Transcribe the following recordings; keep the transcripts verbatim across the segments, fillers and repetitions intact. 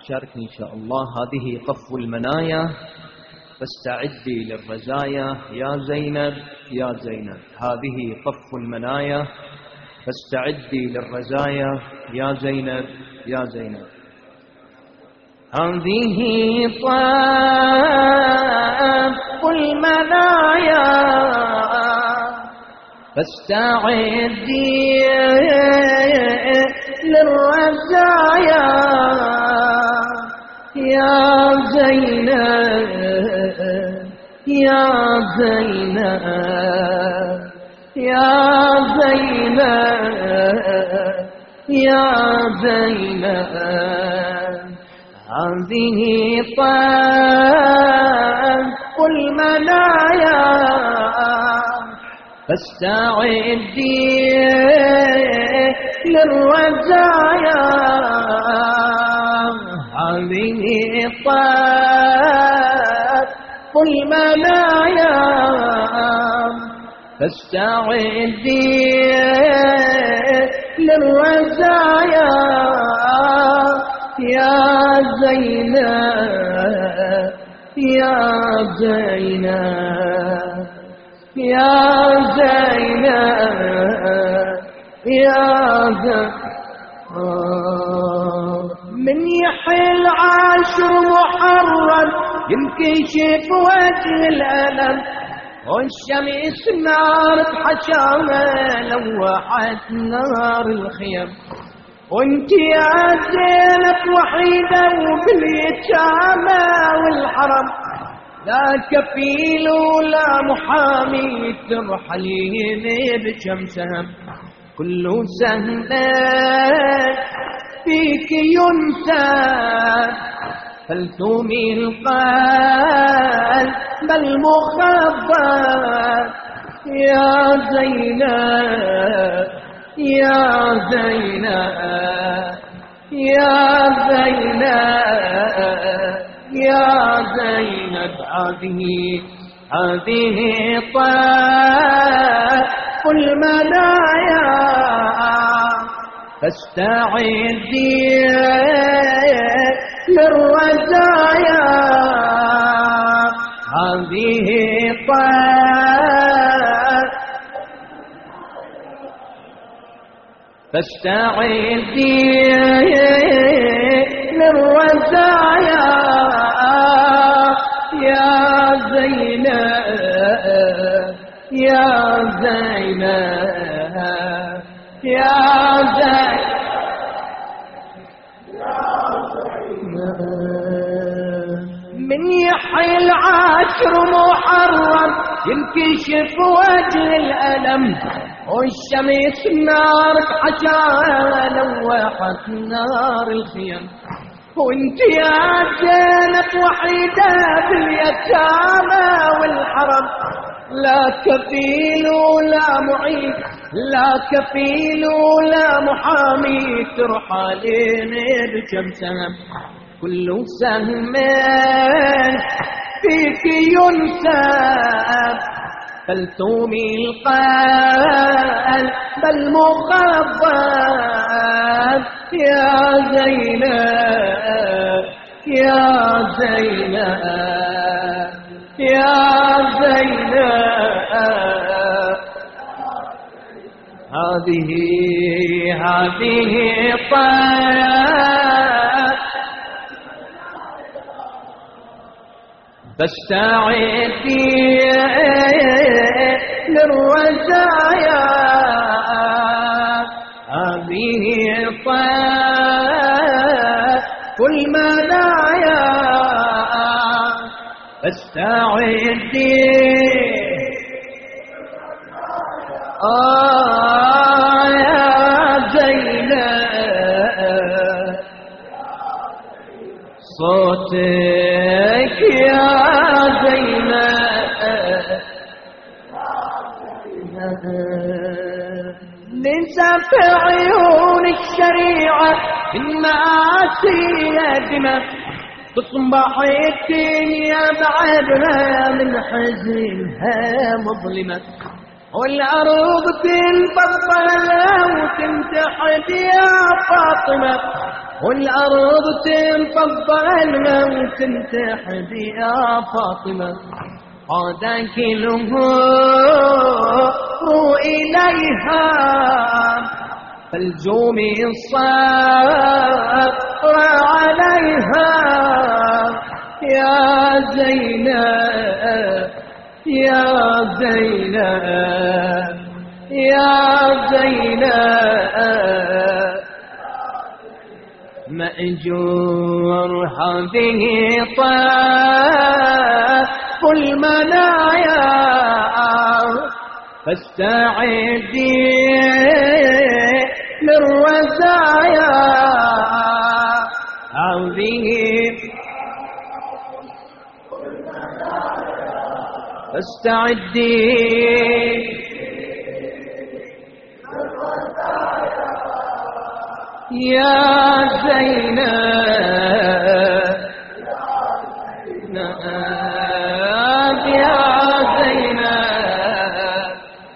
شاركني إن شاء الله. هذه قف المنايا فاستعدي للرزايا يا زينب يا زينب. هذه قف المنايا فاستعدي للرزايا يا زينب يا زينب. هذه طف المنايا فاستعدي للرزايا يا زينب يا زينب يا زينب يا زينب. هذه طف المنايا فاستعدي للرزايا. هذه طف المنايا فاستعدي للرزايا يا زينب يا زينب يا زينب يا زينب. من يحل عاشر محرم ينكشف وجه الألم والشمس نار بحشامة لوحت نار الخيم. وانت يا زينب وحيدة وباليتامى والحرم لا كفيل ولا محامي ترحلين بكم سهم. كل سهم فيك ينسى فلتومي القلب المخبر يا زينب يا زينب يا زينب يا زينب. هذه هذه طف المنايا فاستعدي للرزايا. هذه طف فاستعدي للرزايا يا زينب يا زينب يا زينب. من يحيي العاشر محرم ينكشف وجه الألم والشمس نار حشاها لوحت نار الخيم. وانت يا زينب وحيدة باليتامى والحرم لا كفيل ولا معين لا كفيل ولا محامي ترحلين بكم سهم. كل سهم فيك ينسب فلتومي القلب المخبر يا زينب يا زينب يا زينب. هذه هذه طف فاستعدي للرزايا. هذه طف المنايا فاستعدي آه يا زينب. صوتك يا زينب نسف عيون الشريعة الناسية دماء تصبح الدنيا بعدها من حزنها مظلمة والأرض تنفضل وتمتحد يا فاطمة والأرض تنفضلنا وتنتحدي يا فاطمة. هذاك الهور إليها فالجوم الصبر عليها يا زينب يا زينب يا زينب مأجور هذه طرف المنايا فاستعدي للرزايا هذه فاستعدي يا زينب يا زينب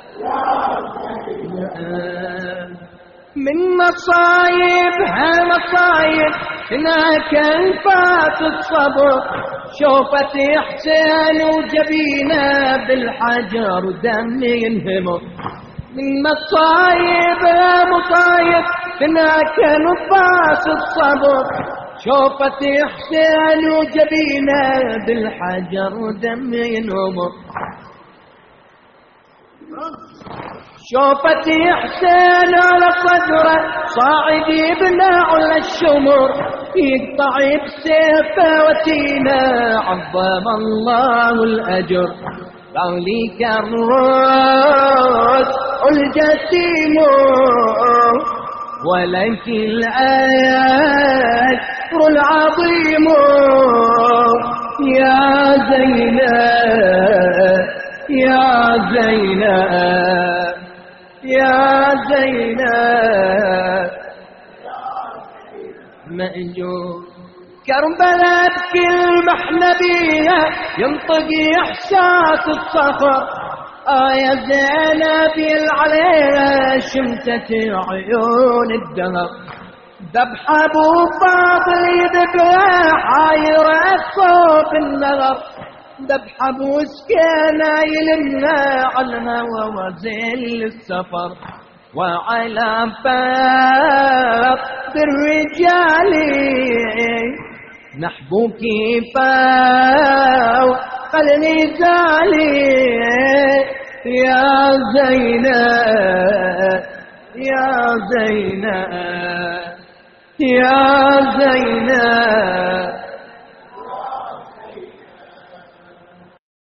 من مصايبها مصايب هناك انفات الصبر شوفت حسين وجبينه بالحجر ودم ينهمر. من مصايبها مصايب هناك نفاس الصبر شوفت حسين وجبينه بالحجر ودم ينهمر. شوفت حسين على صدره صاعد يبنى على الشمر يقطع بسيفه وتينا عظم الله الأجر. ذلك الروس الجسيم ولك الأجر العظيم يا زينب يا زينب يا زينب مأجور. كربلاء بكل محنة بيها ينطق إحساس الصخر آية زينب يلعليها شمتة عيون الدهر. ذبح أبو فاضل يذبها حايرة صوب النهر ذبح أبو سكينة يلمنا على الهوى وزل السفر وعلى فاق بالرجال نحبوك فوق النزال يا زينب يا زينب يا زينب